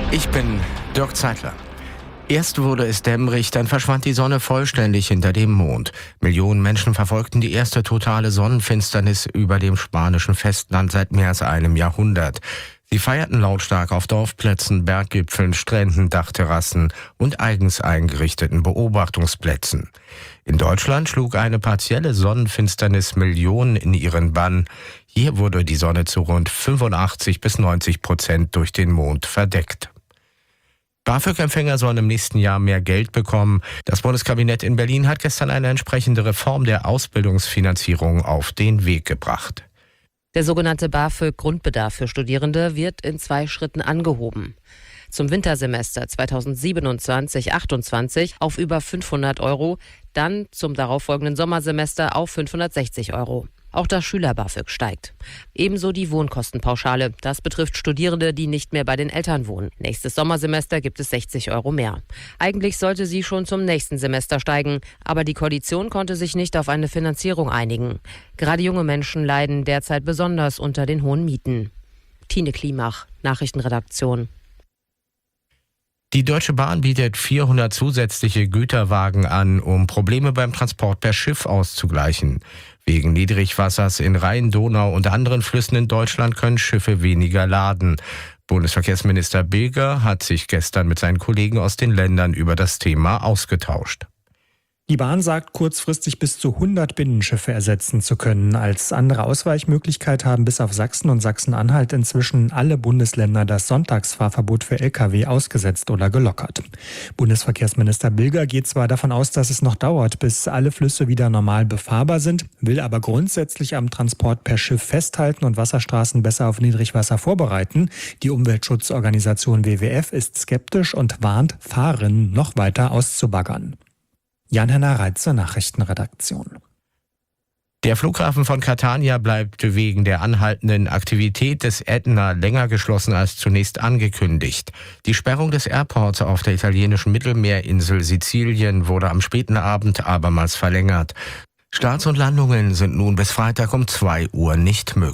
Ich bin Dirk Zeitler. Erst wurde es dämmerig, dann verschwand die Sonne vollständig hinter dem Mond. Millionen Menschen verfolgten die erste totale Sonnenfinsternis über dem spanischen Festland seit mehr als einem Jahrhundert. Sie feierten lautstark auf Dorfplätzen, Berggipfeln, Stränden, Dachterrassen und eigens eingerichteten Beobachtungsplätzen. In Deutschland schlug eine partielle Sonnenfinsternis Millionen in ihren Bann. Hier wurde die Sonne zu rund 85-90% durch den Mond verdeckt. BAföG-Empfänger sollen im nächsten Jahr mehr Geld bekommen. Das Bundeskabinett in Berlin hat gestern eine entsprechende Reform der Ausbildungsfinanzierung auf den Weg gebracht. Der sogenannte BAföG-Grundbedarf für Studierende wird in 2 Schritten angehoben. Zum Wintersemester 2027/28 auf über 500 €, dann zum darauffolgenden Sommersemester auf 560 €. Auch das Schüler-BAföG steigt. Ebenso die Wohnkostenpauschale. Das betrifft Studierende, die nicht mehr bei den Eltern wohnen. Nächstes Sommersemester gibt es 60 € mehr. Eigentlich sollte sie schon zum nächsten Semester steigen, aber die Koalition konnte sich nicht auf eine Finanzierung einigen. Gerade junge Menschen leiden derzeit besonders unter den hohen Mieten. Tine Klimach, Nachrichtenredaktion. Die Deutsche Bahn bietet 400 zusätzliche Güterwagen an, um Probleme beim Transport per Schiff auszugleichen. Wegen Niedrigwassers in Rhein, Donau und anderen Flüssen in Deutschland können Schiffe weniger laden. Bundesverkehrsminister Bilger hat sich gestern mit seinen Kollegen aus den Ländern über das Thema ausgetauscht. Die Bahn sagt, kurzfristig bis zu 100 Binnenschiffe ersetzen zu können. Als andere Ausweichmöglichkeit haben bis auf Sachsen und Sachsen-Anhalt inzwischen alle Bundesländer das Sonntagsfahrverbot für Lkw ausgesetzt oder gelockert. Bundesverkehrsminister Bilger geht zwar davon aus, dass es noch dauert, bis alle Flüsse wieder normal befahrbar sind, will aber grundsätzlich am Transport per Schiff festhalten und Wasserstraßen besser auf Niedrigwasser vorbereiten. Die Umweltschutzorganisation WWF ist skeptisch und warnt, Fahrerinnen noch weiter auszubaggern. Jan-Henner Reitz zur Nachrichtenredaktion. Der Flughafen von Catania bleibt wegen der anhaltenden Aktivität des Ätna länger geschlossen als zunächst angekündigt. Die Sperrung des Airports auf der italienischen Mittelmeerinsel Sizilien wurde am späten Abend abermals verlängert. Starts und Landungen sind nun bis Freitag um 2 Uhr nicht möglich.